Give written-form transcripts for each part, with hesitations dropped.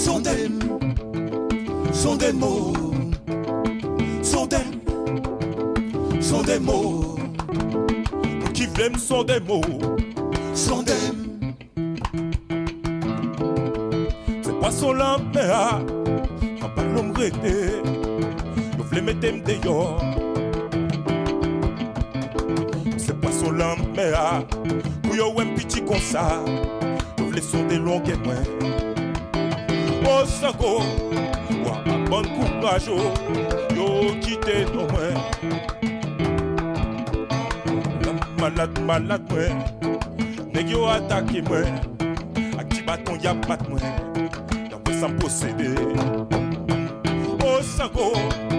Sont des mots, sont des mots. Pour qui l'aime sont des mots, sont des. C'est pas son lampéa, quand pas l'homme rété, nous voulons mettre dehors. C'est pas son lampéa, pour yo un petit comme ça, nous voulons sonder longs et moins. Oh sango, wa bon courage, yo quitte nos mains. Malade, moi, nèg yo attaqué moi, a qui bâton y'a pas de moi, y'a pas sans posséder. Oh sango,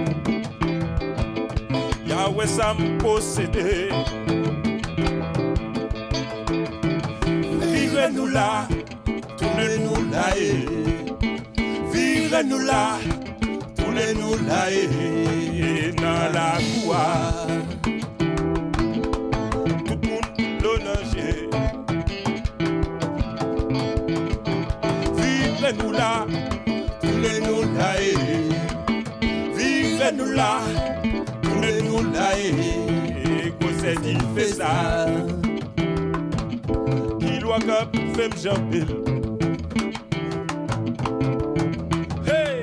y'a ouais sans posséder. Virez-nous là, tournez-nous là, virez-nous là, tournez-nous là, dans la cour. Vivez-nous là, tournez-nous là, vivez-nous là, tournez-nous là, et qu'on s'est dit fait ça. Qui doit cap fait me jamber. Hey!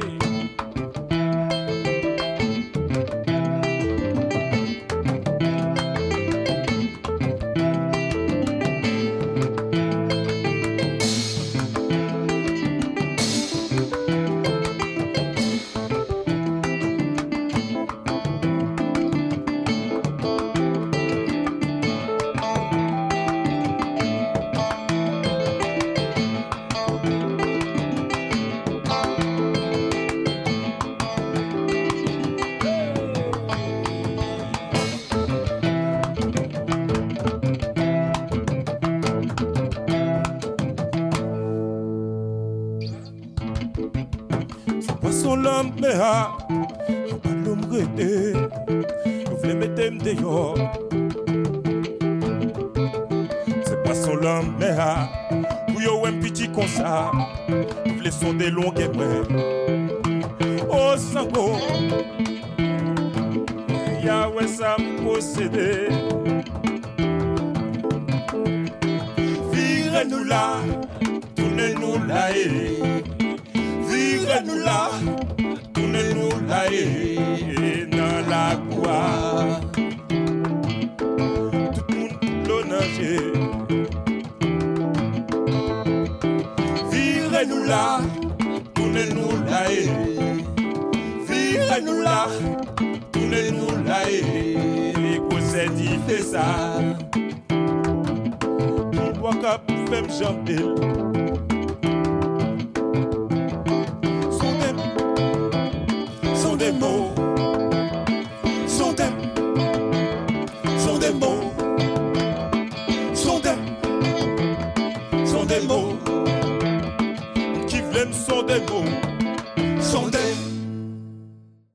Son l'homme, mais on pas l'homme rété, nous voulons mettre dehors. C'est pas son l'homme, mais pour yo un petit comme ça, nous voulons sonder longs et moins. Oh sango, y'a ouais ça me posséder. Virez-nous là, tournez-nous là, virez-nous là, tournez-nous là, dans la cour. Tout le monde l'honager. Virez-nous là, tournez-nous là, virez-nous là, tournez-nous là, et qu'on s'est dit fait ça. Qui doit cap faire me jamber. Sont des mots, sont des mots, sont des mots. Qui l'aime sont des mots.